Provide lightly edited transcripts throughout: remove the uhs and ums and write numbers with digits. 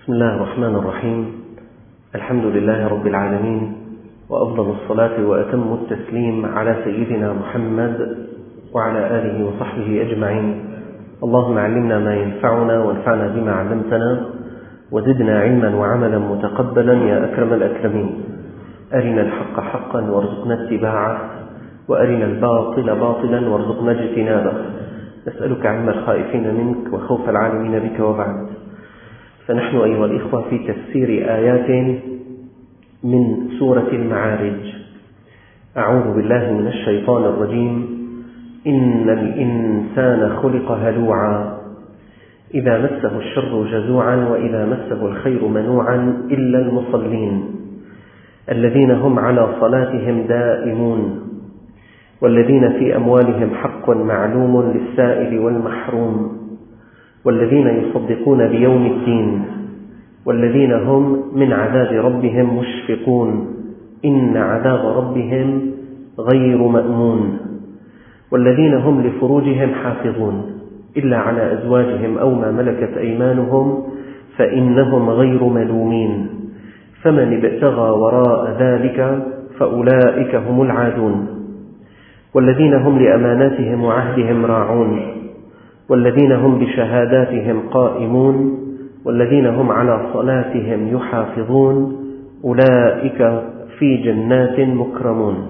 بسم الله الرحمن الرحيم. الحمد لله رب العالمين، وأفضل الصلاة وأتم التسليم على سيدنا محمد وعلى آله وصحبه أجمعين. اللهم علمنا ما ينفعنا وانفعنا بما علمتنا وزدنا علما وعملا متقبلا يا أكرم الأكرمين. أرنا الحق حقا وارزقنا اتباعه، وأرنا الباطل باطلا وارزقنا اجتنابه. نسألك علم الخائفين منك وخوف العالمين بك. وبعد، فنحن أيها الإخوة في تفسير آيات من سورة المعارج. أعوذ بالله من الشيطان الرجيم. إن الإنسان خلق هلوعا إذا مسه الشر جزوعا وإذا مسه الخير منوعا إلا المصلين الذين هم على صلاتهم دائمون والذين في أموالهم حق معلوم للسائل والمحروم والذين يصدقون بيوم الدين والذين هم من عذاب ربهم مشفقون إن عذاب ربهم غير مأمون والذين هم لفروجهم حافظون إلا على أزواجهم أو ما ملكت أيمانهم فإنهم غير ملومين فمن ابتغى وراء ذلك فأولئك هم العادون والذين هم لأماناتهم وعهدهم راعون والذين هم بشهاداتهم قائمون والذين هم على صلاتهم يحافظون أولئك في جنات مكرمون.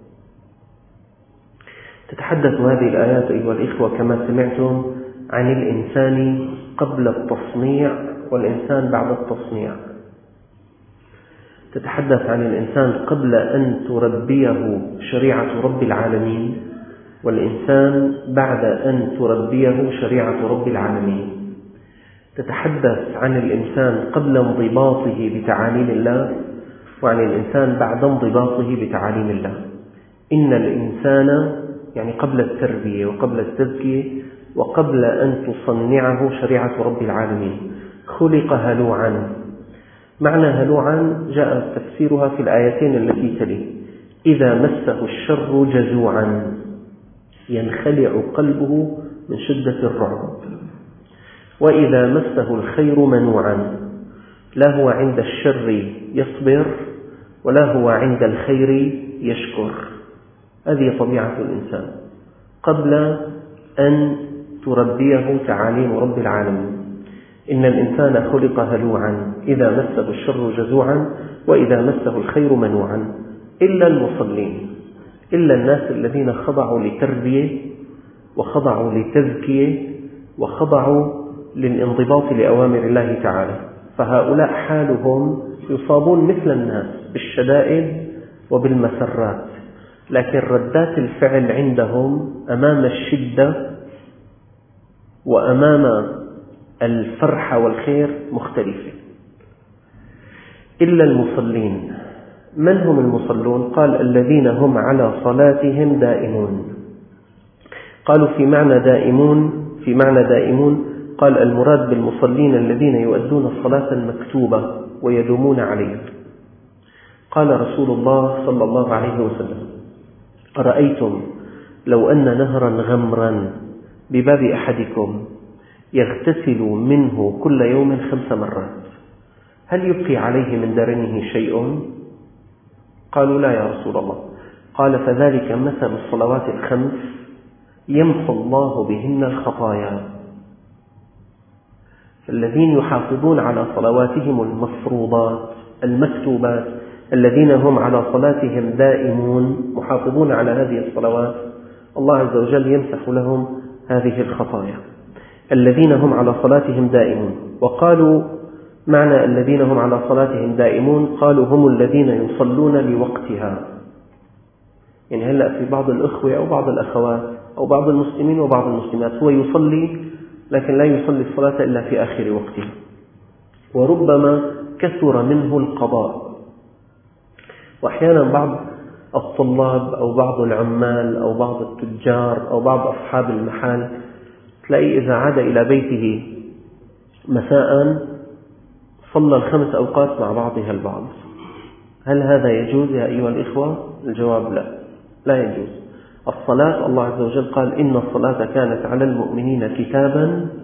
تتحدث هذه الآيات أيها الإخوة كما سمعتم عن الإنسان قبل التصنيع والإنسان بعد التصنيع. تتحدث عن الإنسان قبل أن تربيه شريعة رب العالمين، والإنسان بعد أن تربيه شريعة رب العالمين. تتحدث عن الإنسان قبل انضباطه بتعاليم الله، وعن الإنسان بعد انضباطه بتعاليم الله. إن الإنسان يعني قبل التربية وقبل التزكية وقبل أن تصنعه شريعة رب العالمين خلق هلوعا. معنى هلوعا جاء تفسيرها في الآيتين التي تلي: إذا مسه الشر جزوعا، ينخلع قلبه من شدة الرعب، وإذا مسه الخير منوعا، لا هو عند الشر يصبر ولا هو عند الخير يشكر. هذه طبيعة الإنسان قبل أن تربيه تعاليم رب العالمين. إن الإنسان خلق هلوعا إذا مسه الشر جزوعا وإذا مسه الخير منوعا إلا المصلين، إلا الناس الذين خضعوا لتربية وخضعوا لتزكية وخضعوا للانضباط لأوامر الله تعالى. فهؤلاء حالهم يصابون مثل الناس بالشدائد وبالمسرات، لكن ردات الفعل عندهم أمام الشدة وأمام الفرحة والخير مختلفة. إلا المصلين. من هم المصلون؟ قال الذين هم على صلاتهم دائمون. قالوا في معنى دائمون قال المراد بالمصلين الذين يؤدون الصلاة المكتوبة ويدومون عليها. قال رسول الله صلى الله عليه وسلم: أرأيتم لو أن نهرا غمرا بباب أحدكم يغتسل منه كل يوم 5 مرات، هل يبقي عليه من درنه شيء؟ قالوا لا يا رسول الله. قال فذلك مثل الصلوات ال5 يمحو الله بهن الخطايا. فالذين يحافظون على صلواتهم المفروضات المكتوبات، الذين هم على صلاتهم دائمون محافظون على هذه الصلوات، الله عز وجل يمسح لهم هذه الخطايا. الذين هم على صلاتهم دائمون. وقالوا معنى الذين هم على صلاتهم دائمون قالوا هم الذين يصلون لوقتها. يعني هلأ في بعض الأخوة أو بعض الأخوات أو بعض المسلمين وبعض المسلمات هو يصلي لكن لا يصلي الصلاة إلا في آخر وقتها، وربما كثر منه القضاء. وأحيانا بعض الطلاب أو بعض العمال أو بعض التجار أو بعض أصحاب المحال تلاقي إذا عاد إلى بيته مساء صلى ال5 أوقات مع بعضها البعض. هل هذا يجوز يا أيها الإخوة؟ الجواب لا يجوز. الصلاة الله عز وجل قال إن الصلاة كانت على المؤمنين كتابا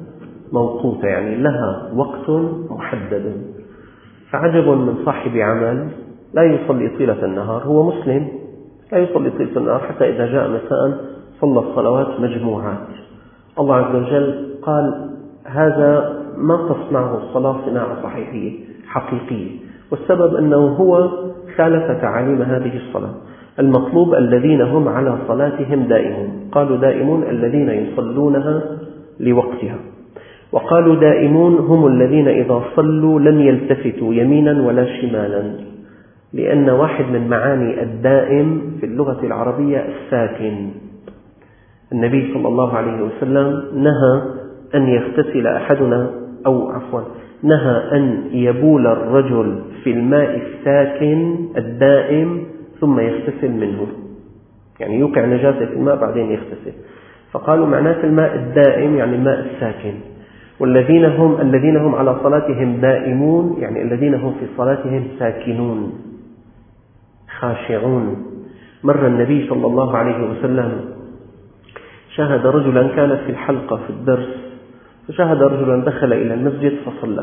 موقوتة، يعني لها وقت محدد. فعجب من صاحب عمل لا يصلي طيلة النهار، هو مسلم لا يصلي طيلة النهار حتى إذا جاء مساء صلى الصلوات مجموعات. الله عز وجل قال هذا ما تصنعه الصلاة صناعة صحيحية حقيقية، والسبب أنه هو خالف تعاليم هذه الصلاة. المطلوب الذين هم على صلاتهم دائمون، قالوا دائمون الذين يصلونها لوقتها، وقالوا دائمون هم الذين إذا صلوا لم يلتفتوا يمينا ولا شمالا، لأن واحد من معاني الدائم في اللغة العربية الساكن. النبي صلى الله عليه وسلم نهى أن يغتسل أحدنا، أو عفوا نهى أن يبول الرجل في الماء الساكن الدائم ثم يغتسل منه، يعني يوقع نجاسة في الماء بعدين يغتسل. فقالوا معناه الماء الدائم يعني الماء الساكن. والذين هم على صلاتهم دائمون يعني الذين هم في صلاتهم ساكنون خاشعون. مر النبي صلى الله عليه وسلم شاهد رجلا، كانت في الحلقة في الدرس، فشاهد رجلا دخل إلى المسجد فصلى.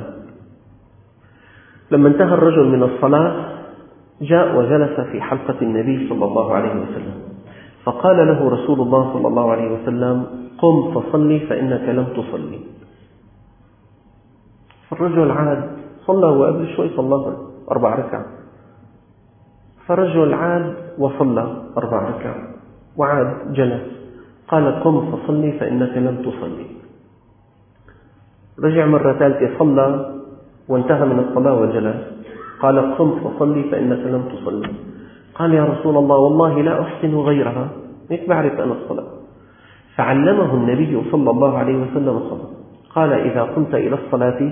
لما انتهى الرجل من الصلاة جاء وجلس في حلقة النبي صلى الله عليه وسلم، فقال له رسول الله صلى الله عليه وسلم قم فصلي فإنك لم تصلي. فالرجل عاد صلى، وقبل شوي صلى 4 ركعات، فرجل عاد وصلى 4 ركعات وعاد جلس، قال قم فصلي فإنك لم تصلي. رجع مرة ثالثة صلى وانتهى من الصلاة وجلس، قال قم فصلي فإنك لم تصلي. قال يا رسول الله والله لا أحسن غيرها، هيك بعرف أنا الصلاة. فعلمه النبي صلى الله عليه وسلم الصلاة، قال إذا قمت إلى الصلاة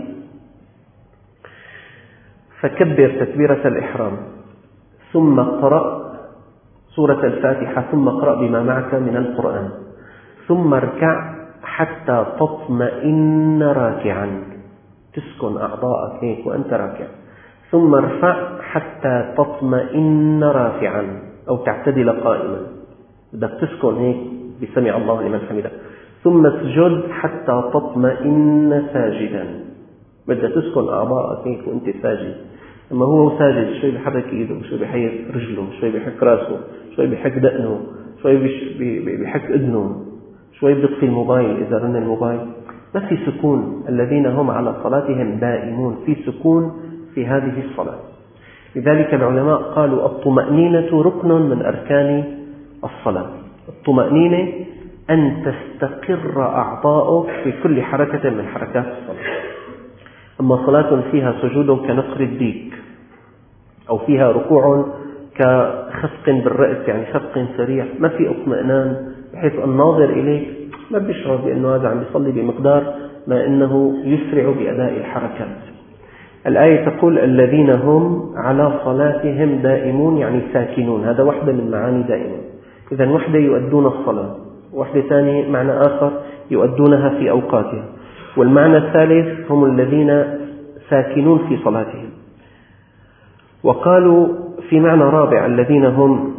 فكبر تكبيرة الإحرام، ثم قرأ سورة الفاتحة، ثم قرأ بما معك من القرآن، ثم اركع حتى تطمئن راكعا، تسكن أعضاءك هيك وأنت راكع، ثم ارفع حتى تطمئن رافعا أو تعتدل قائما، بدك تسكن هيك بسمع الله لمن حمده، ثم اسجد حتى تطمئن ساجدا، بدك تسكن أعضاءك هيك وأنت ساجد. لما هو ساجد شوي بحرك إيده، شوي بحك رجله، شوي بحك راسه، شوي بحك دقنه، شوي بحك إذنه، شوي بيطفي الموبايل إذا رن الموبايل، ما في سكون. الذين هم على صلاتهم دائمون، في سكون في هذه الصلاة. لذلك العلماء قالوا الطمأنينة ركن من أركان الصلاة. الطمأنينة أن تستقر أعضاؤك في كل حركة من حركات الصلاة. أما صلاة فيها سجود كنقر الديك، أو فيها ركوع كخفق بالرأس يعني خفق سريع، ما في اطمئنان بحيث الناظر إليك ما بيشعر بأنه هذا عم يصلي بمقدار ما أنه يسرع بأداء الحركات. الآية تقول الذين هم على صلاتهم دائمون يعني ساكنون، هذا واحدة من معاني دائمون. إذن واحدة يؤدون الصلاة، واحدة ثانية معنى آخر يؤدونها في أوقاتها، والمعنى الثالث هم الذين ساكنون في صلاتهم. وقالوا في معنى رابع الذين هم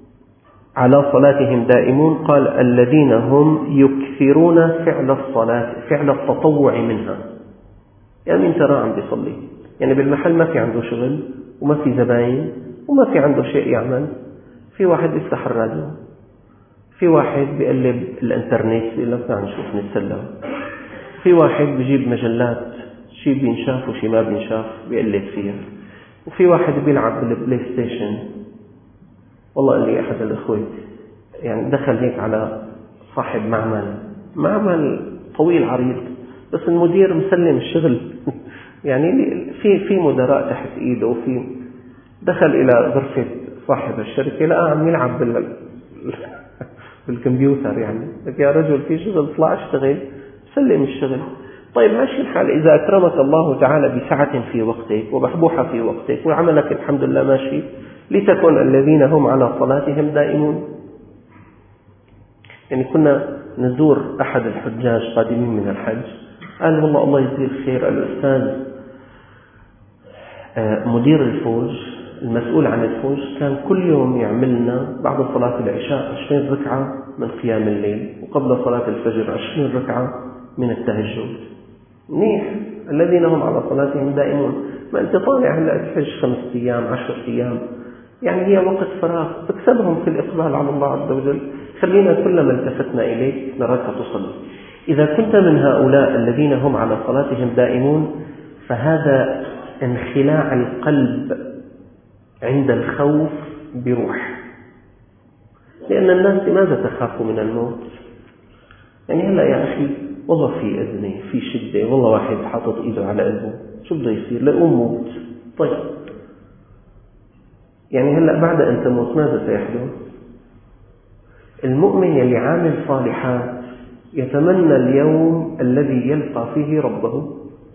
على صلاتهم دائمون، قال الذين هم يكثرون فعل الصلاة، فعل التطوع منها. يعني من ترى عم بيصلي، يعني بالمحل ما في عنده شغل وما في زباين وما في عنده شيء يعمل، في واحد يفتح الراديو، في واحد بيقلب الانترنت بيقول لك تعال نشوف نتسلى، في واحد بيجيب مجلات شيء بينشاف وشيء ما بينشاف بيقلب فيها، وفي واحد بيلعب بالبلاي ستيشن. والله قال لي أحد الأخوة يعني دخل هيك على صاحب معمل طويل عريض، بس المدير مسلم الشغل يعني في مدراء تحت إيده، وفي دخل إلى غرفة صاحب الشركة لقى عم يلعب بالكمبيوتر، يعني يا رجل في شغل اطلع اشتغل، سلم الشغل. طيب ماشي الحال، إذا أكرمك الله تعالى بسعة في وقتك وبحبوحة في وقتك وعملك الحمد لله ماشي، لتكن الذين هم على صلاتهم دائمون. يعني كنا نزور أحد الحجاج قادمين من الحج، قال والله الله يجزيه الخير الأستاذ مدير الفوج المسؤول عن الفوج كان كل يوم يعمل لنا بعد صلاة العشاء 20 ركعة من قيام الليل، وقبل صلاة الفجر 20 ركعة من التهجد. منيح. الذين هم على صلاتهم دائمون. ما أنت طالع هلأ تحج 5 أيام 10 أيام، يعني هي وقت فراغ تكسبهم في الإقبال على الله عز وجل. خلينا كلما التفتنا إليك نراك تصلي. إذا كنت من هؤلاء الذين هم على صلاتهم دائمون، فهذا انخلاع القلب عند الخوف بروح. لأن الناس لماذا تخاف من الموت؟ يعني هلأ يا أخي والله في أزمة، في شدة، والله واحد حاطط إيده على قلبه، شو بده يصير؟ لأقوم موت. طيب يعني هلأ بعد أن تموت ماذا سيحدث؟ المؤمن يلي عامل صالحات يتمنى اليوم الذي يلقى فيه ربه.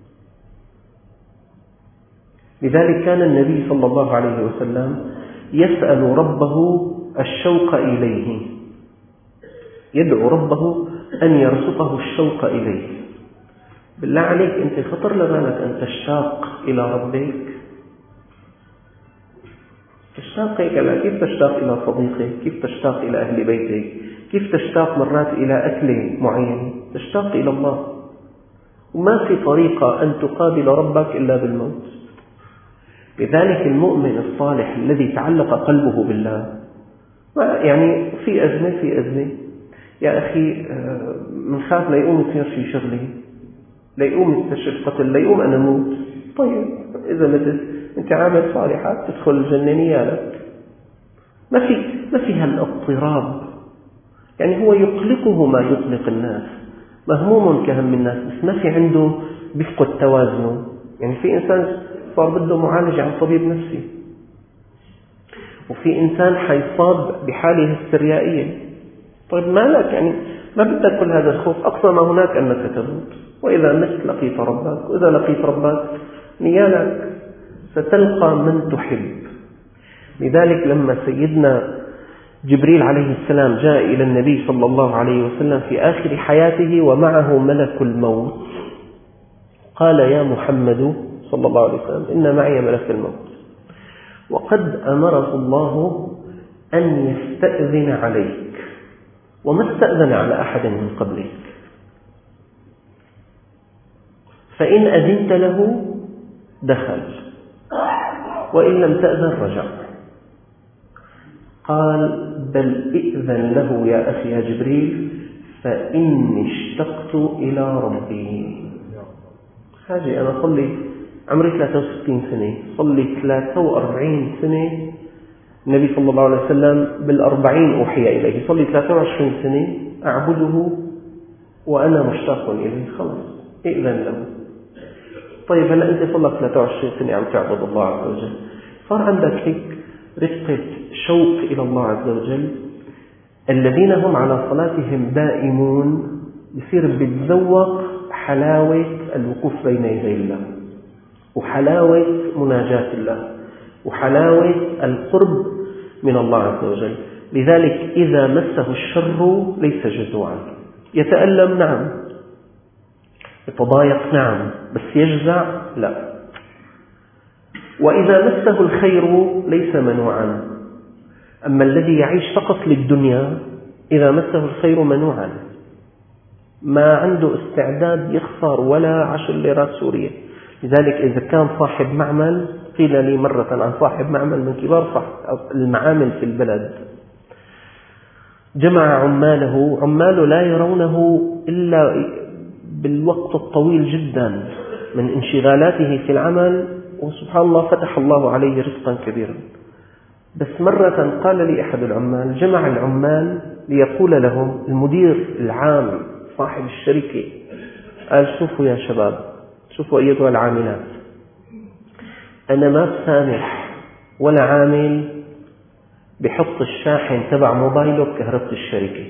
لذلك كان النبي صلى الله عليه وسلم يسأل ربه الشوق إليه، يدعو ربه أن يرزقه الشوق إليه. بالله عليك أنت خطر لبالك أن تشتاق إلى ربك؟ تشتاق إلى كيف تشتاق إلى صديقك، كيف تشتاق إلى أهل بيتك، كيف تشتاق مرات إلى أكل معين. تشتاق إلى الله، وما في طريقة أن تقابل ربك إلا بالموت. لذلك المؤمن الصالح الذي تعلق قلبه بالله، يعني في أزمة يا أخي منخاف لا يقوم يصير في شغلي، لا يقوم يستشف قتل، لا يقوم أنا موت. طيب إذا متت أنت عامل صالحات تدخل الجنة نيالك. ما في هالاضطراب. يعني هو يقلقه ما يقلق الناس، مهموم كهم الناس، بس ما في عنده بيفقد توازنه. يعني في إنسان صار بده معالجة عن طبيب نفسي، وفي إنسان حيصاب بحاله السريائية. طيب ما لك؟ يعني ما بدك كل هذا الخوف. أقصى ما هناك أنك تموت، وإذا مت لقيت ربك، وإذا لقيت ربك نيالك ستلقى من تحب. لذلك لما سيدنا جبريل عليه السلام جاء إلى النبي صلى الله عليه وسلم في آخر حياته ومعه ملك الموت، قال يا محمد صلى الله عليه وسلم إن معي ملك الموت، وقد أمره الله أن يستأذن عليك، وما استأذن على أحد من قبلك، فإن أذنت له دخل، وإن لم تأذن رجع. قال بل ائذن له يا أخي يا جبريل، فإني اشتقت إلى ربي. حاجة أنا صلي عمري 63 سنة، صلي 43 سنة. النبي صلى الله عليه وسلم بال40 أوحي إليه، صلي 23 سنة أعبده وأنا مشتاق إليه. خلاص ائذن له. طيب هلأ أنت صلت 23 سنة عم تعبد الله عز وجل، صار عندك هيك رفقة شوق إلى الله عز وجل. الذين هم على صلاتهم دائمون بصير بتذوق حلاوة الوقوف بين يدي الله، وحلاوة مناجاة الله، وحلاوة القرب من الله عز وجل. لذلك إذا مسه الشر ليس جزوعا، يتألم نعم، يتضايق نعم، بس يجزع لا. وإذا مسه الخير ليس منوعا. أما الذي يعيش فقط للدنيا إذا مسه الخير منوعا، ما عنده استعداد يخسر ولا 10 ليرات سورية. لذلك إذا كان صاحب معمل، قيل لي مرة عن صاحب معمل من كبار المعامل في البلد، جمع عماله لا يرونه إلا بالوقت الطويل جدا من انشغالاته في العمل، وسبحان الله فتح الله عليه رزقا كبيرا. بس مرة قال لي أحد العمال، جمع العمال ليقول لهم المدير العام صاحب الشركة، قال شوفوا يا شباب، شوفوا أيها العاملات، أنا ما بسامح ولا عامل بحط الشاحن تبع موبايله بكهربة الشركة.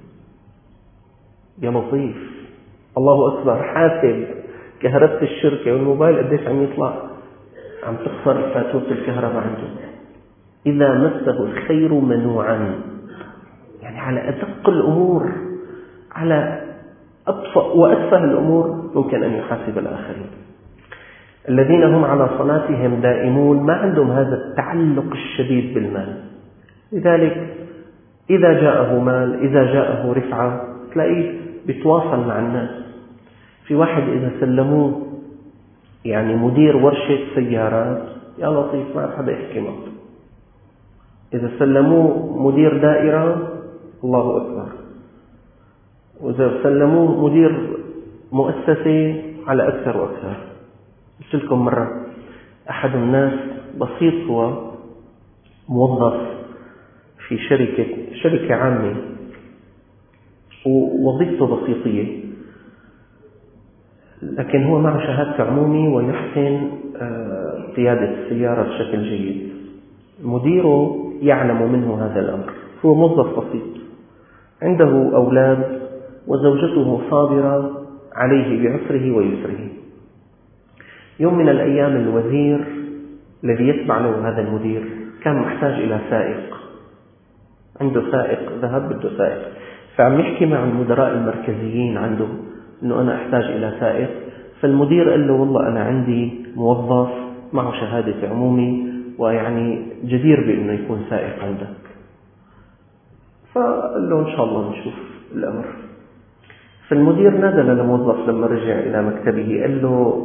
يا لطيف، الله أكبر، حاسب كهربة الشركة والموبايل قديش عم يطلع، عم تخسر فاتورة الكهرباء عنده. إذا مسه الخير منوعا، يعني على أدق الأمور، على أطفأ وأتفه الأمور ممكن أن يحاسب الآخرين. الذين هم على صلاتهم دائمون ما عندهم هذا التعلق الشديد بالمال. لذلك إذا جاءه مال، إذا جاءه رفعة، تلاقيه بيتواصل مع الناس. في واحد إذا سلموه يعني مدير ورشة سيارات، يا لطيف ما حدا يحكي معه. إذا سلموه مدير دائرة، الله أكبر. وإذا سلموه مدير مؤسسة، على أكثر وأكثر. قلت لكم مرة أحد الناس بسيط، هو موظف في شركة عامة، ووظيفته بسيطية، لكن هو معه شهادة عمومي ويحسن قيادة السيارة بشكل جيد. مديره يعلم منه هذا الأمر. هو موظف بسيط، عنده أولاد، وزوجته صابرة عليه بعسره ويسره. يوم من الأيام الوزير الذي يتبع له هذا المدير كان محتاج إلى سائق، عنده سائق ذهب بده سائق، فعم يحكي مع المدراء المركزيين عنده أنه أنا أحتاج إلى سائق. فالمدير قال له والله أنا عندي موظف معه شهادة عمومي ويعني جدير بأنه يكون سائق عندك. فقال له إن شاء الله نشوف الأمر. فالمدير نادى للموظف لما رجع إلى مكتبه، قال له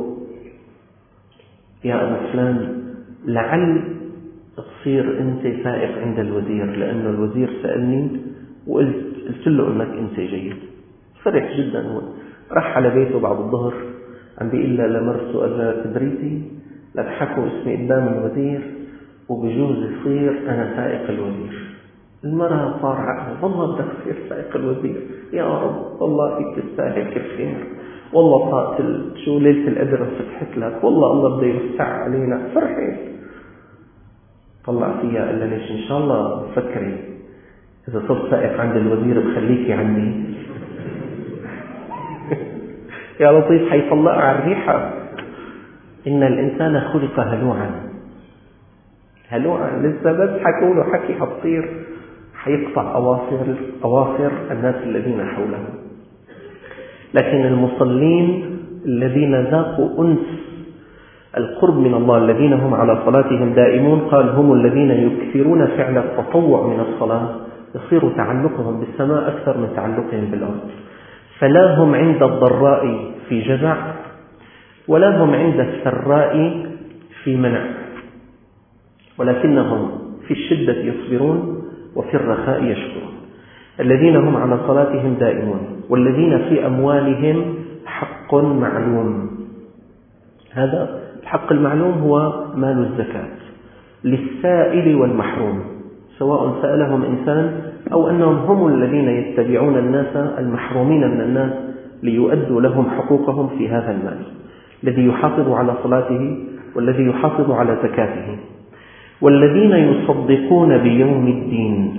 يا أبو فلان، لعل تصير أنت سائق عند الوزير، لأنه الوزير سألني وقلت له أنك أنت جيد. فرح جدا هو، راح على بيته بعد الظهر، عم بيقول لمرته قال لها تدريتي لتحكوا اسمي قدام الوزير وبجوز يصير أنا سائق الوزير. المرأة صار عقلها والله بدك تصير سائق الوزير، يا رب والله فيك تستاهل كثير، والله طاقة شو ليلة القدر فتحت لك، والله الله بده يوسع علينا. فرحت طلع فيها قال لها ليش إن شاء الله فكري إذا صرت سائق عند الوزير بخليكي عندي. يا لطيف حيطلع على الريحة. إن الإنسان خلق هلوعا لسه بس حكوله حكي حتصير حيقطع أواصر الناس الذين حوله. لكن المصلين الذين ذاقوا أنس القرب من الله، الذين هم على صلاتهم دائمون، قال هم الذين يكثرون فعل التطوع من الصلاة، يصير تعلقهم بالسماء أكثر من تعلقهم بالأرض. فلا هم عند الضراء في جزع، ولا هم عند السراء في منع، ولكنهم في الشدة يصبرون وفي الرخاء يشكرون. الذين هم على صلاتهم دائمون، والذين في أموالهم حق معلوم. هذا الحق المعلوم هو مال الزكاة للسائل والمحروم، سواء سألهم إنسان أو أنهم هم الذين يتبعون الناس المحرومين من الناس ليؤدوا لهم حقوقهم في هذا المال، الذي يحافظ على صلاته والذي يحافظ على زكاته. والذين يصدقون بيوم الدين،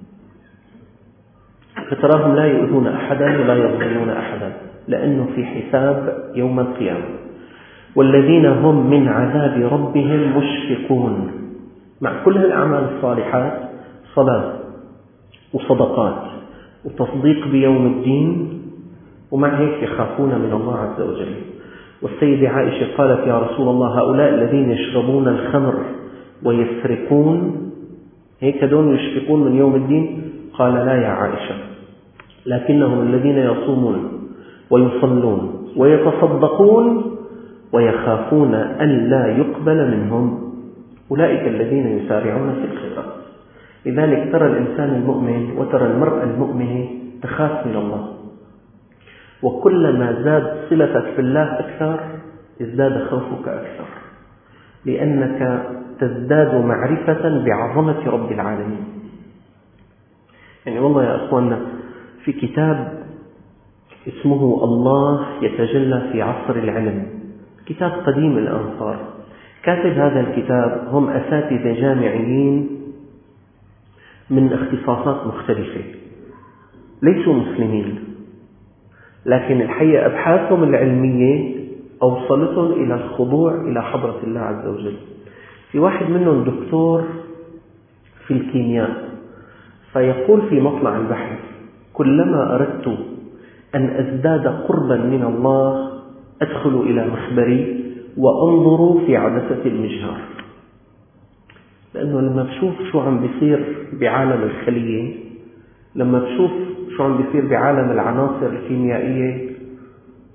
فتراهم لا يؤذون أحدا ولا يظلمون أحدا، لأنه في حساب يوم القيامة. والذين هم من عذاب ربهم مشفقون. مع كل الأعمال الصالحات، صلاة وصدقات وتصديق بيوم الدين، ومع هيك يخافون من الله عز وجل. والسيدة عائشة قالت يا رسول الله هؤلاء الذين يشربون الخمر ويسرقون هيك دون يشفقون من يوم الدين؟ قال لا يا عائشة، لكنهم الذين يصومون ويصلون ويتصدقون ويخافون أن لا يقبل منهم، أولئك الذين يسارعون في الخيرات. لذلك ترى الإنسان المؤمن وترى المرأة المؤمنة تخاف من الله، وكلما زاد صلتك بالله أكثر ازداد خوفك أكثر، لأنك تزداد معرفة بعظمة رب العالمين. يعني والله يا أخوانا، في كتاب اسمه الله يتجلى في عصر العلم، كتاب قديم الآن صار. كاتب هذا الكتاب هم أساتذة جامعيين من اختصاصات مختلفة، ليسوا مسلمين، لكن الحقيقة أبحاثهم العلمية أوصلتهم إلى الخضوع إلى حضرة الله عز وجل. في واحد منهم دكتور في الكيمياء، فيقول في مطلع البحث كلما أردت أن أزداد قربا من الله أدخل إلى مخبري وأنظر في عدسة المجهر، لأنه لما بشوف شو عم بيصير بعالم الخلية، لما بشوف شو عم بيصير بعالم العناصر الكيميائية،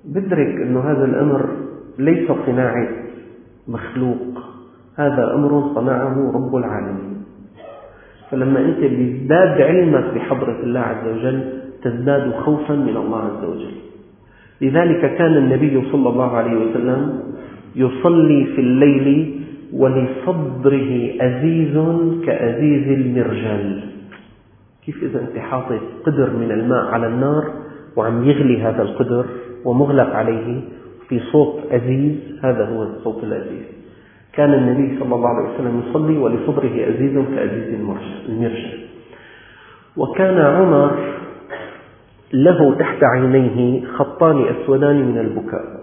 بدرك أنه هذا الأمر ليس صناعة مخلوق، هذا أمر صنعه رب العالمين. فلما أنت بيزداد علمك بحضرة الله عز وجل تزداد خوفا من الله عز وجل. لذلك كان النبي صلى الله عليه وسلم يصلي في الليل ولصدره أزيز كأزيز المرجل. كيف إذا أنت حاطط قدر من الماء على النار وعم يغلي هذا القدر ومغلق عليه في صوت أزيز، هذا هو الصوت الأزيز. كان النبي صلى الله عليه وسلم يصلي ولصدره أزيز كأزيز المرجل. وكان عمر له تحت عينيه خطان أسودان من البكاء.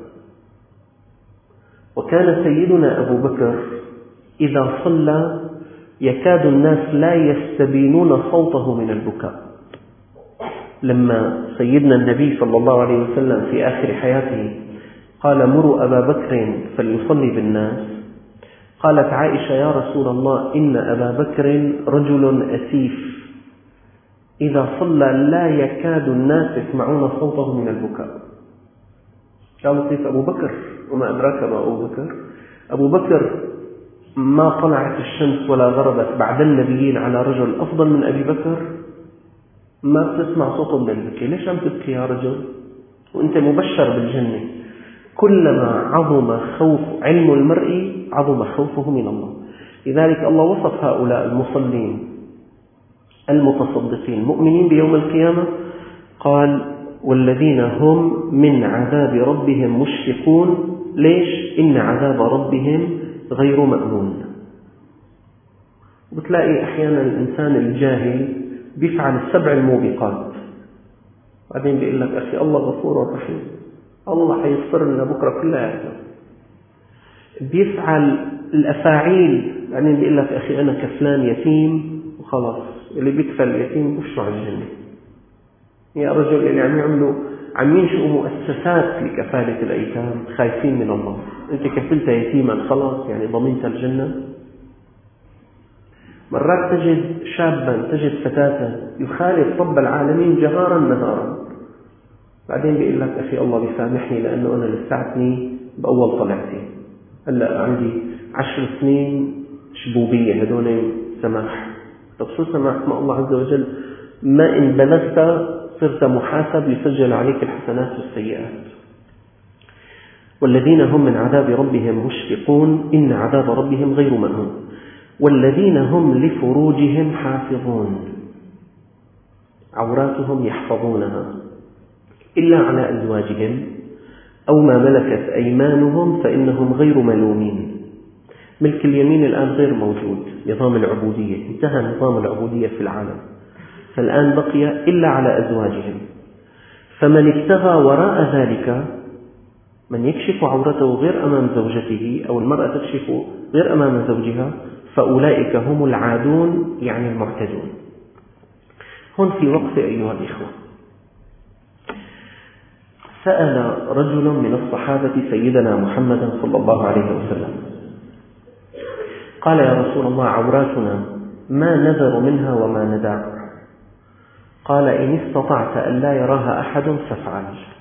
وكان سيدنا أبو بكر إذا صلى يكاد الناس لا يستبينون صوته من البكاء. لما سيدنا النبي صلى الله عليه وسلم في آخر حياته قال مروا أبا بكر فليصلي بالناس، قالت عائشة يا رسول الله إن أبا بكر رجل أسيف إذا صلى لا يكاد الناس يسمعون صوته من البكاء. قال لطيف أبو بكر، وما أدراك ما أبو بكر؟ أبو بكر ما طلعت الشمس ولا غربت بعد النبيين على رجل أفضل من أبي بكر ما بتسمع صوته من البكاء. ليش عم تبكي يا رجل وأنت مبشر بالجنة؟ كلما عظم خوف علم المرء عظم خوفه من الله. لذلك الله وصف هؤلاء المصلين المتصدقين المؤمنين بيوم القيامة، قال والذين هم من عذاب ربهم مشفقون. ليش؟ إن عذاب ربهم غير مأمون. وبتلاقي أحيانا الإنسان الجاهل بيفعل 7 الموبقات، بعدين بيقول لك أخي الله غفور رحيم، الله حيغفر لنا بكرة كلها. بيفعل الأفاعيل، بعدين بيقول لك أخي أنا كفلان يتيم وخلاص. اللي بيكفل اليتيم وشو على الجنة يا رجل؟ اللي عم ينشئوا مؤسسات لكفالة الأيتام خايفين من الله. أنت كفلت يتيما خلاص يعني ضمنت الجنة. مرات تجد شابا تجد فتاة يخالف رب العالمين جهارا نهارا، بعدين بيقول لك أخي الله بيسامحني لأنه أنا لسعتني بأول طلعتي، هلأ عندي 10 سنين شبوبية، هدول سماح. طب شو سماح؟ ما الله عز وجل ما إن بلغت صرت محاسب يسجل عليك الحسنات والسيئات. والذين هم من عذاب ربهم مشفقون إن عذاب ربهم غير مأمون. والذين هم لفروجهم حافظون، عوراتهم يحفظونها إلا على أزواجهم أو ما ملكت أيمانهم فإنهم غير ملومين. ملك اليمين الآن غير موجود، نظام العبودية انتهى، نظام العبودية في العالم، فالآن بقي إلا على أزواجهم. فمن ابتغى وراء ذلك، من يكشف عورته غير أمام زوجته أو المرأة تكشف غير أمام زوجها، فأولئك هم العادون يعني المعتدون. هون في وقفة أيها الإخوة. سأل رجل من الصحابة سيدنا محمد صلى الله عليه وسلم قال يا رسول الله عوراتنا ما نذر منها وما ندع؟ قال إن استطعت أن لا يراها أحد فافعل.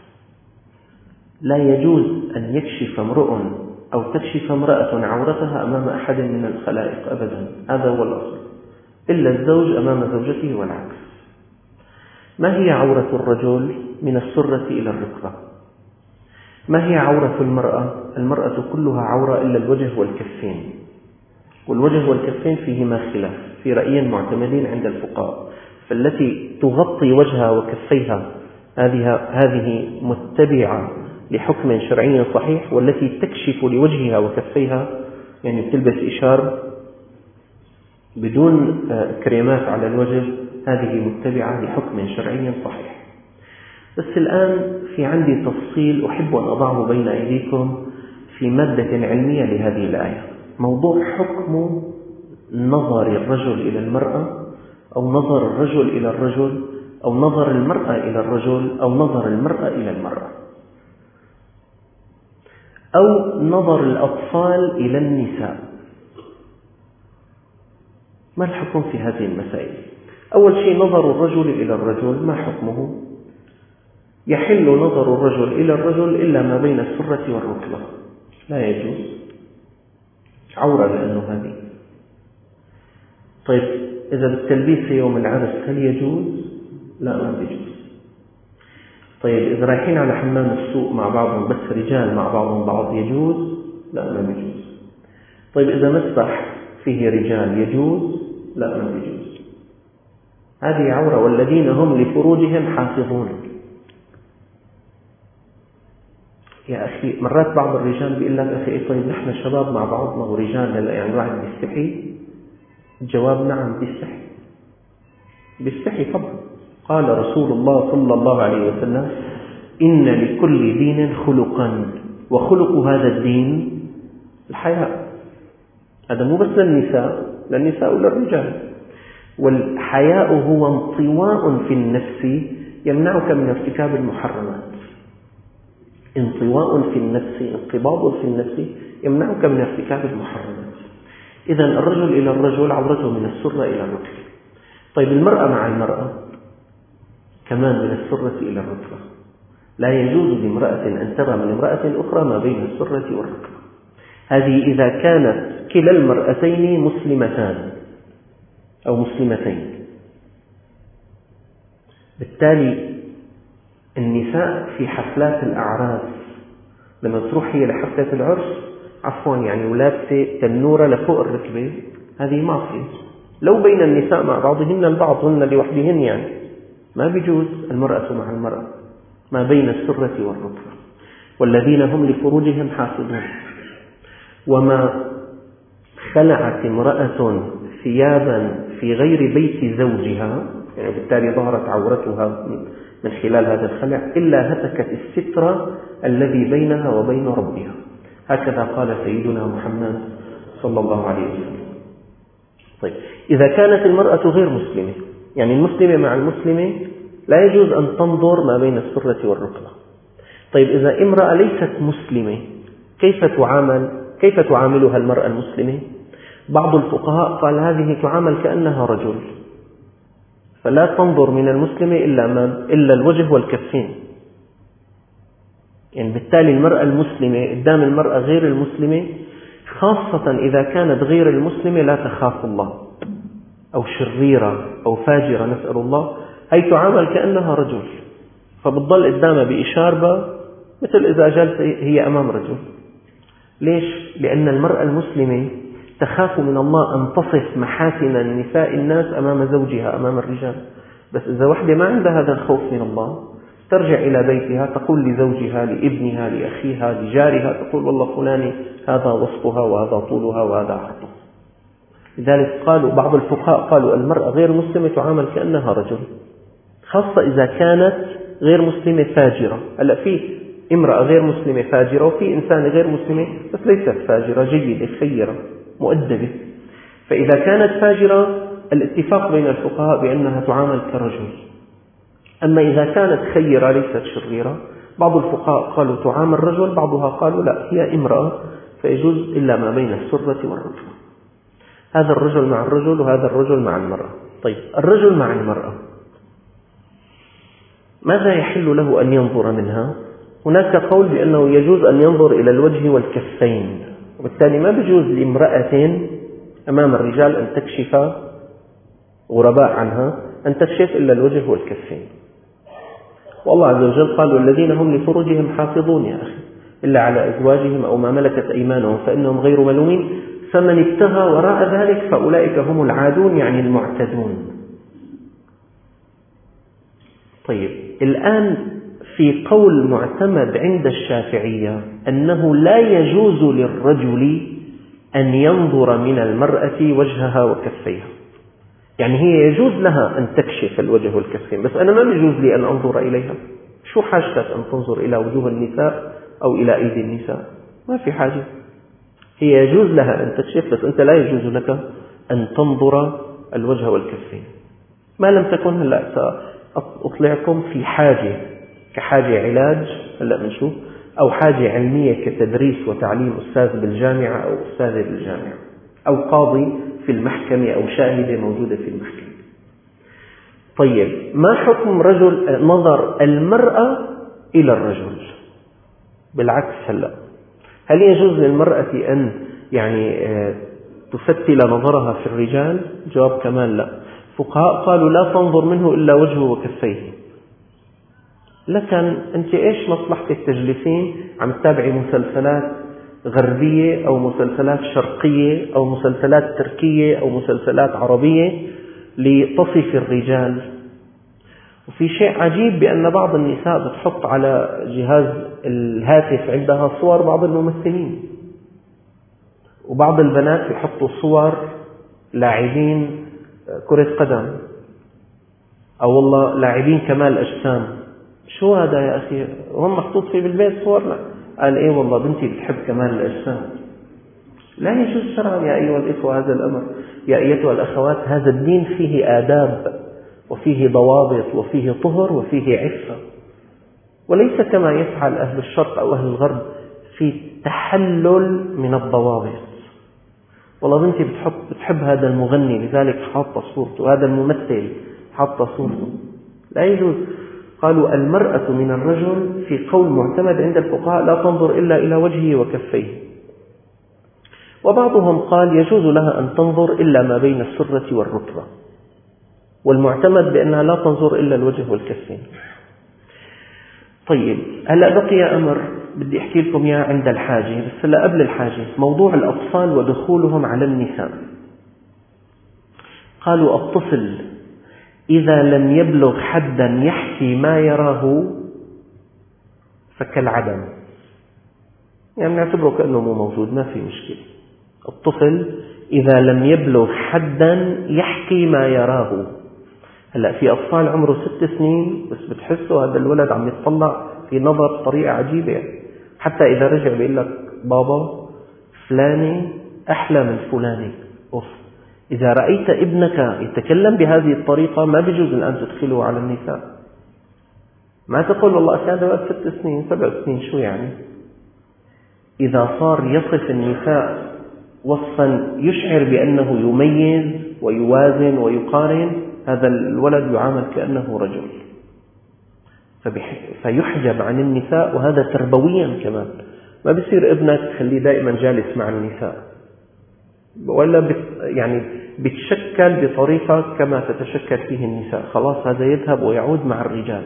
لا يجوز أن يكشف امرؤ أو تكشف امرأة عورتها أمام أحد من الخلائق أبدا، هذا هو الأصل، إلا الزوج أمام زوجته والعكس. ما هي عورة الرجل؟ من السرة إلى الركبة. ما هي عورة المرأة؟ المرأة كلها عورة إلا الوجه والكفين، والوجه والكفين فيهما خلاف في رأيين معتمدين عند الفقهاء. فالتي تغطي وجهها وكفيها هذه متبعة لحكم شرعي صحيح، والتي تكشف لوجهها وكفيها يعني تلبس إشار بدون كريمات على الوجه، هذه متبعة لحكم شرعي صحيح. بس الآن في عندي تفصيل أحب أن أضعه بين أيديكم في مادة علمية لهذه الآية، موضوع حكم نظر الرجل إلى المرأة أو نظر الرجل إلى الرجل أو نظر المرأة إلى الرجل أو نظر المرأة إلى المرأة أو نظر الأطفال إلى النساء. ما الحكم في هذه المسائل؟ أول شيء نظر الرجل إلى الرجل ما حكمه؟ يحل نظر الرجل إلى الرجل إلا ما بين السرة والركبة، لا يجوز، عورة لأنه هذه. طيب إذا بالتلبيس يوم العرس هل يجوز؟ لا، ما بيجوز. طيب إذا رايحين على حمام السوق مع بعضهم بس رجال مع بعضهم بعض يجوز؟ لا، ما بيجوز. طيب إذا مسبح فيه رجال يجوز؟ لا، ما بيجوز، هذه عورة. والذين هم لفروجهم حافظون. يا أخي مرات بعض الرجال بيقول لك أخي طيب نحن شباب مع بعضنا ورجال يعني الواحد بيستحي؟ الجواب نعم بيستحي طبعا. قال رسول الله صلى الله عليه وسلم إن لكل دين خلقا وخلق هذا الدين الحياء. هذا مو بس للنساء وللرجال. والحياء هو انطواء في النفس يمنعك من ارتكاب المحرمات. انطواء في النفس، انقباض في النفس يمنعك من ارتكاب المحرمات. إذن الرجل إلى الرجل عورته من السرة إلى الركبة. طيب المرأة مع المرأة كمان من السرة إلى الركبة. لا يجوز لامرأة أن ترى من امرأة أخرى ما بين السرة والركبة. هذه إذا كانت كلا المرأتين مسلمتان أو مسلمتين. بالتالي النساء في حفلات الأعراس لما تروح هي لحفلة العرس يعني ولابسة تنورة لفوق الركبة، هذه معصية. لو بين النساء مع بعضهن البعض هن لوحدهن يعني ما بيجوز المرأة مع المرأة ما بين السرة والركبة. والذين هم لفروجهم حافظون. وما خلعت امرأة ثيابا في غير بيت زوجها، يعني بالتالي ظهرت عورتها من خلال هذا الخلع، إلا هتكت الستر الذي بينها وبين ربها. هكذا قال سيدنا محمد صلى الله عليه وسلم. طيب إذا كانت المرأة غير مسلمة، يعني المسلمة مع المسلمة لا يجوز أن تنظر ما بين السرة والركبة. طيب إذا امرأة ليست مسلمة كيف تعاملها المرأة المسلمة؟ بعض الفقهاء قال هذه تعامل كأنها رجل، فلا تنظر من المسلمة إلا الوجه والكفين. يعني بالتالي المرأة المسلمة قدام المرأة غير المسلمة، خاصة إذا كانت غير المسلمة لا تخاف الله أو شريرة أو فاجرة نسأل الله، هي تعامل كأنها رجل، فبتضل قدامها بإشارة مثل إذا جلست هي أمام رجل. ليش؟ لأن المرأة المسلمة تخاف من الله أن تصف محاسن النساء الناس أمام زوجها أمام الرجال. بس إذا وحدة ما عندها هذا الخوف من الله ترجع إلى بيتها تقول لزوجها لابنها لأخيها لجارها، تقول والله فلاني هذا وسطها وهذا طولها وهذا عرضها. لذلك قالوا بعض الفقهاء قالوا المرأة غير مسلمة تعامل كأنها رجل، خاصة إذا كانت غير مسلمة فاجرة. هلا في امرأة غير مسلمة فاجرة وفي إنسان غير مسلمة بس ليست فاجرة، جيدة خيرة مؤدبة. فإذا كانت فاجرة الاتفاق بين الفقهاء بأنها تعامل كرجل. أما إذا كانت خيرة ليست شريرة، بعض الفقهاء قالوا تعامل رجل، بعضها قالوا لا هي امرأة فيجوز إلا ما بين السرة والركبة. هذا الرجل مع الرجل وهذا الرجل مع المرأة. طيب الرجل مع المرأة ماذا يحل له أن ينظر منها؟ هناك قول بأنه يجوز أن ينظر إلى الوجه والكفين، وبالتالي ما بيجوز لامرأة أمام الرجال أن تكشف غرباء عنها أن تكشف إلا الوجه والكفين. والله عز وجل قال والذين هم لفروجهم حافظون يا أخي إلا على أزواجهم أو ما ملكت أيمانهم فإنهم غير ملومين فمن ابتغى وراء ذلك فأولئك هم العادون، يعني المعتدون. طيب الآن في قول معتمد عند الشافعية أنه لا يجوز للرجل أن ينظر من المرأة وجهها وكفيها، يعني هي يجوز لها أن تكشف الوجه والكفين، بس أنا ما يجوز لي أن أنظر إليها. شو حاجتك أن تنظر إلى وجوه النساء أو إلى أيدي النساء؟ ما في حاجة، هي يجوز لها أن تكشف بس أنت لا يجوز لك أن تنظر الوجه والكفين. ما لم تكن هلأ سأطلعكم في حاجة كحاجة علاج هلأ بنشوف، أو حاجة علمية كتدريس وتعليم أستاذ بالجامعة أو أستاذة بالجامعة أو قاضي في المحكمة أو شاهدة موجودة في المحكمة. طيب ما حكم رجل نظر المرأة إلى الرجل. بالعكس هل يجوز للمرأة أن تفتل نظرها في الرجال؟ جواب كمان لا. فقهاء قالوا لا تنظر منه إلا وجهه وكفيه. لكن أنت إيش مصلحتك تجلسين عم تتابعي مسلسلات غربية أو مسلسلات شرقية أو مسلسلات تركية أو مسلسلات عربية لتصف الرجال؟ وفي شيء عجيب بأن بعض النساء بتحط على جهاز الهاتف عندها صور بعض الممثلين، وبعض البنات يحطوا صور لاعبين كرة قدم أو والله لاعبين كمال أجسام. شو هذا يا أخي؟ هم محطوط في بالبيت صور؟ لا. قال إيه والله بنتي بتحب كمال الأجسام. لا يجوز شرعا يا أيها الإخوة هذا الأمر. يا أيتها الأخوات، هذا الدين فيه آداب وفيه ضوابط وفيه طهر وفيه عفة، وليس كما يفعل أهل الشرق أو أهل الغرب في تحلل من الضوابط. والله بنتي بتحب هذا المغني لذلك حاطة صورته، هذا الممثل حاطة صورته. لا يجوز. قالوا المرأة من الرجل في قول معتمد عند الفقهاء لا تنظر إلا إلى وجهه وكفيه، وبعضهم قال يجوز لها أن تنظر إلا ما بين السرة والركبة، والمعتمد بأنها لا تنظر إلا الوجه والكفين. طيب هلأ بقي أمر بدي أحكي لكم إياه عند الحاجة، بس هلأ قبل الحاجة موضوع الأطفال ودخولهم على النساء. قالوا الطفل إذا لم يبلغ حدا يحكي ما يراه فكالعدم، نعتبره كأنه مو موجود، ما في مشكلة. الطفل إذا لم يبلغ حدا يحكي ما يراه. هلأ في أطفال عمره 6 سنين بس بتحسوا هذا الولد عم يتطلع في نظر بطريقة عجيبة، حتى إذا رجع بيقول لك بابا فلاني أحلى من فلاني. إذا رأيت ابنك يتكلم بهذه الطريقة ما بيجوز الآن تدخله على النساء. ما تقول والله هذا ولد 6 سنين 7 سنين شو يعني. إذا صار يصف النساء وصفا يشعر بأنه يميز ويوازن ويقارن، هذا الولد يعامل كأنه رجل، فيحجب عن النساء، وهذا تربويا كمان. ما بيصير ابنك خليه دائما جالس مع النساء، ولا بتشكل بطريقة كما تتشكل فيه النساء، خلاص هذا يذهب ويعود مع الرجال.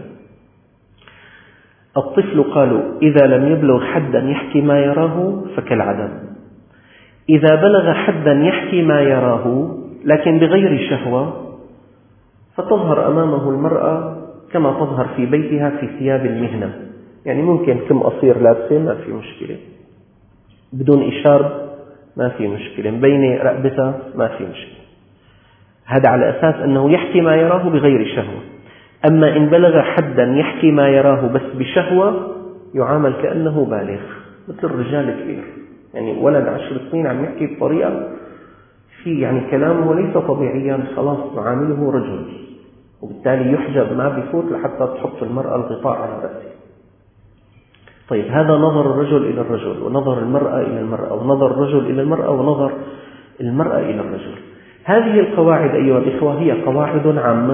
الطفل قالوا إذا لم يبلغ حدا يحكي ما يراه فكالعدم. إذا بلغ حدا يحكي ما يراه لكن بغير شهوة فتظهر أمامه المرأة كما تظهر في بيتها في ثياب المهنة، ممكن كم قصير لابسه ما في مشكلة، بدون إشارب ما في مشكلة، مبينة رقبتها ما في مشكلة. هذا على أساس أنه يحكي ما يراه بغير شهوة. أما إن بلغ حدا يحكي ما يراه بس بشهوة يعامل كأنه بالغ مثل الرجال الكبير. ولد 10 سنين عم يحكي بطريقة في كلامه ليس طبيعيا، خلاص نعامله رجل، وبالتالي يحجب ما بيفوت لحتى تحط المرأة الغطاء على رأسه. طيب هذا نظر الرجل إلى الرجل، ونظر المرأة إلى المرأة، ونظر الرجل إلى المرأة، ونظر المرأة إلى الرجل. هذه القواعد أيها الإخوة هي قواعد عامة،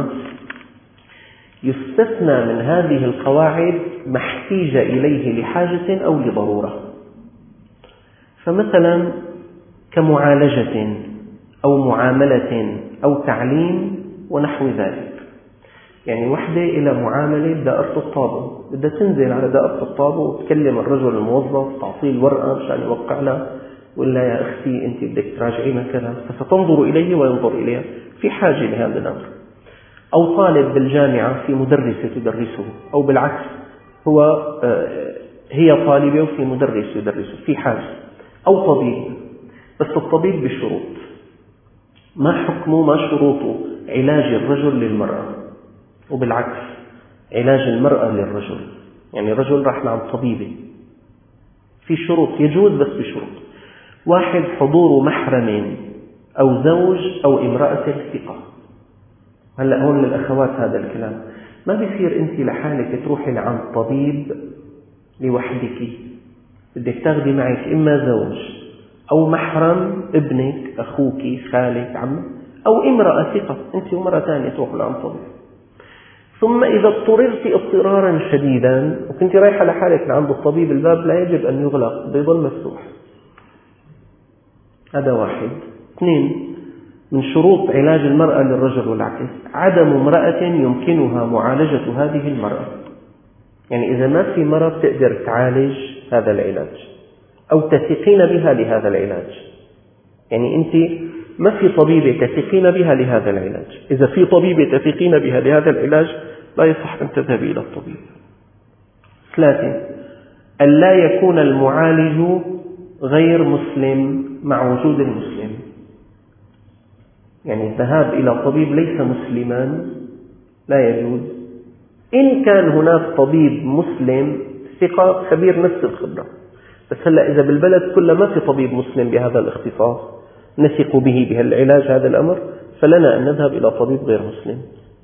يستثنى من هذه القواعد ما احتيج إليه لحاجة أو لضرورة. فمثلا كمعالجة أو معاملة أو تعليم ونحو ذلك. وحدة إلى معاملة دائرة الطابو، بدها تنزل على دائرة الطابو وتكلم الرجل الموظف تعطيه الورقة مشان يوقع لها، ولا يا أختي أنت بدك تراجعين كذا، فستنظر إليه وينظر إليها، في حاجة لهذا الأمر. أو طالب بالجامعة في مدرسة تدرسه، أو بالعكس هي طالبة وفي مدرس يدرسه، في حاجة. أو طبيب، بس الطبيب بشروط. ما حكمه ما شروطه؟ علاج الرجل للمرأة، وبالعكس علاج المرأة للرجل. الرجل راح لعند طبيبة، في شروط يجوز بس بشروط. 1 حضور محرم أو زوج أو امرأة ثقة. هلأ هون للأخوات هذا الكلام، ما بيصير أنت لحالك تروحي لعند طبيب لوحدك، بدك تاخدي معك إما زوج أو محرم، ابنك أخوك خالك عمك، أو امرأة ثقة أنت ومرأة ثانية تروح لعند طبيب. ثم إذا اضطررت اضطرارا شديدا وكنت رايحة لحالك لعند الطبيب، الباب لا يجب أن يغلق، بيظل مفتوح. هذا واحد. اثنين، من شروط علاج المرأة للرجل والعكس عدم امرأة يمكنها معالجة هذه المرأة. يعني إذا ما في مرأة تقدر تعالج هذا العلاج أو تثقين بها لهذا العلاج، يعني أنت ما في طبيبة تثقين بها لهذا العلاج، إذا في طبيبة تثقين بها لهذا العلاج لا يصح أن تذهبي إلى الطبيب. ثلاثة، ألا يكون المعالج غير مسلم مع وجود المسلم، يعني الذهاب إلى طبيب ليس مسلما لا يجوز. إن كان هناك طبيب مسلم ثقة خبير نفس الخبرة، بس هلأ إذا بالبلد كله ما في طبيب مسلم بهذا الاختصاص نثق به بهالعلاج هذا الأمر، فلنا أن نذهب إلى طبيب غير مسلم.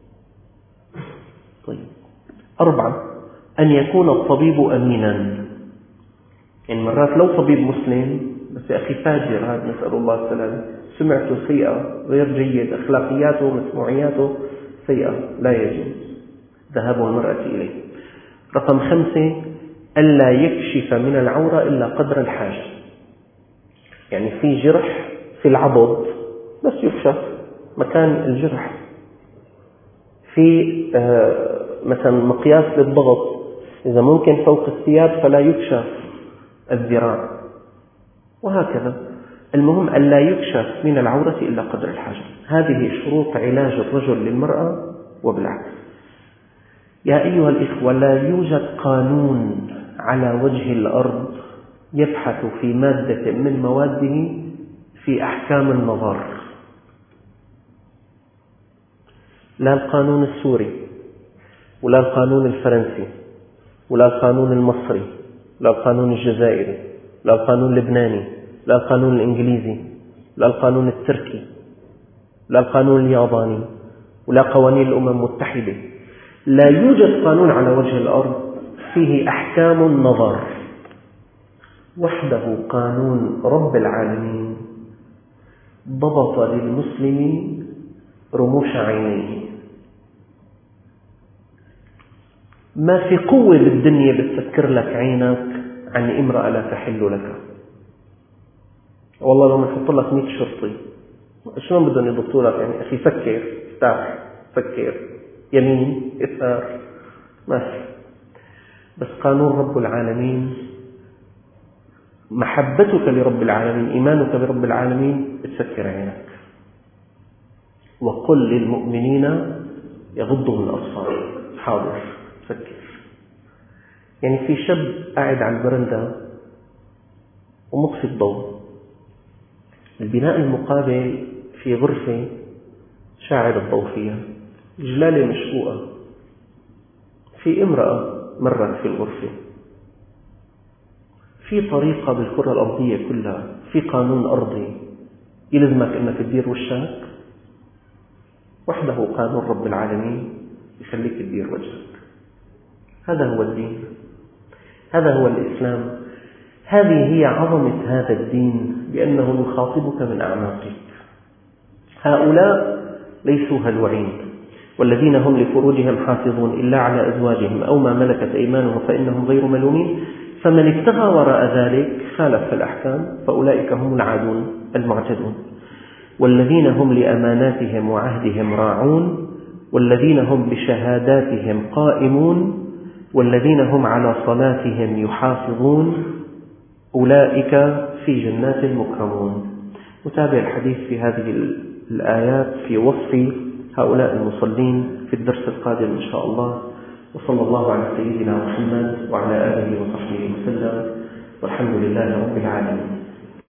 طيب. 4، أن يكون الطبيب أمينا. يعني مرات لو طبيب مسلم بس يا أخي فاجر، هذا نسأل الله السلامة، سمعته سيئة غير جيد، أخلاقياته ومسموعياته سيئة، لا يجوز ذهاب المرأة إليه. رقم 5، ألا يكشف من العورة إلا قدر الحاجة. يعني في جرح في العضد بس يكشف مكان الجرح، في مثلا مقياس للضغط إذا ممكن فوق الثياب فلا يكشف الذراع، وهكذا. المهم ألا يكشف من العورة إلا قدر الحاجة. هذه شروط علاج الرجل للمرأة وبالعكس. يا أيها الإخوة، لا يوجد قانون على وجه الأرض يبحث في مادة من مواده في أحكام النظر، لا القانون السوري ولا القانون الفرنسي ولا القانون المصري لا القانون الجزائري لا القانون اللبناني لا القانون الإنجليزي لا القانون التركي لا القانون الياباني ولا قوانين الأمم المتحدة. لا يوجد قانون على وجه الأرض فيه أحكام النظر، وحده قانون رب العالمين ضبط للمسلم رموش عينيه. ما في قوة بالدنيا بتسكر لك عينك عن امرأة لا تحل لك. والله لو نحط لك 100 شرطي شلون بدهم يضبطوا لك؟ يعني أخي فكر، افتح، فكر، يمين، يسار، ما في. بس قانون رب العالمين، محبتك لرب العالمين، إيمانك برب العالمين بتسكر عينك. وقل للمؤمنين يغضوا من أبصارهم. حاضر، فكر. يعني في شاب قاعد على البرندة ومطفي الضوء، البناء المقابل في غرفة شاعل الضوء فيها، جلالة مشقوقة، في امرأة مرت في الغرفة، في طريقة بالكرة الأرضية كلها، في قانون أرضي يلزمك أنك تدير وشك، وحده قانون رب العالمين يخليك تدير وجهك. هذا هو الدين، هذا هو الإسلام. هذه هي عظمة هذا الدين، بأنه يخاطبك من أعماقك. هؤلاء ليسوا هلوعين، والذين هم لفروجهم حافظون إلا على أزواجهم أو ما ملكت أيمانهم فإنهم غير ملومين، فمن ابتغى وراء ذلك خالف الأحكام فأولئك هم العادون المعتدون. والذين هم لأماناتهم وعهدهم راعون، والذين هم بشهاداتهم قائمون، والذين هم على صلاتهم يحافظون، أولئك في جنات مكرمون. نتابع الحديث في هذه الآيات في وصف هؤلاء المصلين في الدرس القادم إن شاء الله. وصلى الله على سيدنا محمد وعلى آله وصحبه وسلم، والحمد لله رب العالمين.